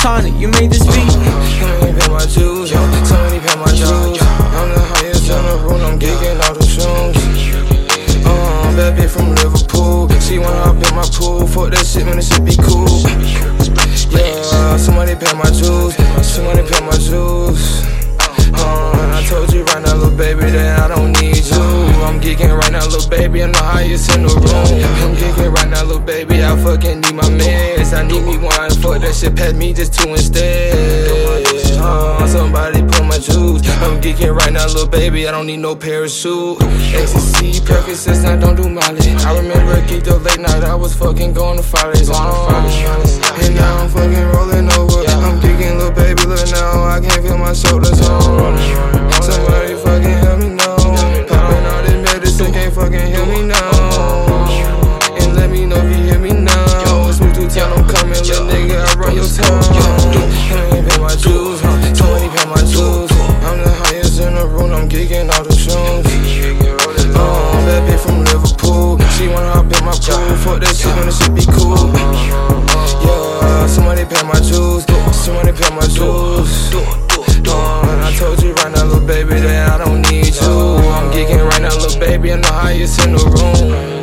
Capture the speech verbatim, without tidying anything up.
tonic, you made this beat. Somebody pay my dues, somebody pay my dues. I'm the highest in the room, I'm geeking all the shrooms. Uh, bad bitch from Liverpool, she wanna hop in my pool. Fuck that shit, man, this shit be cool. Yeah, somebody pay my dues, somebody pay my dues. Uh, I told you right now, little baby, that I don't need you. I'm geeking right now, little baby, I'm the highest in the room. I'm geeking right now, little baby, I fucking need my meds. I need me one, fuck that shit, pass me just two instead. Uh, somebody pull my juice. I'm geeking right now, little baby, I don't need no parachute. Ecstasy, Percocets, I don't do Molly. I remember geeked up late night, I was fucking going to Fridays. Uh, and now I'm fucking rolling over. I'm geeking, little baby, look now, I can't feel my shoulders on. Somebody fucking help me now. Popping all this medicine, can't fucking hear me now. And let me know if you hear me now. Smooth to town, I'm coming, little nigga, I run your town. Somebody pay my dues, somebody pay my dues. I'm the highest in the room, I'm geeking all the shrooms. Uh, bad bitch from Liverpool, she wanna hop in my pool. Fuck that shit, man, this shit be cool. Yeah, somebody pay my dues, somebody pay my dues. Uh, I told you right now, little baby, that I don't need you. I'm geeking right now, little baby, I'm the highest in the room.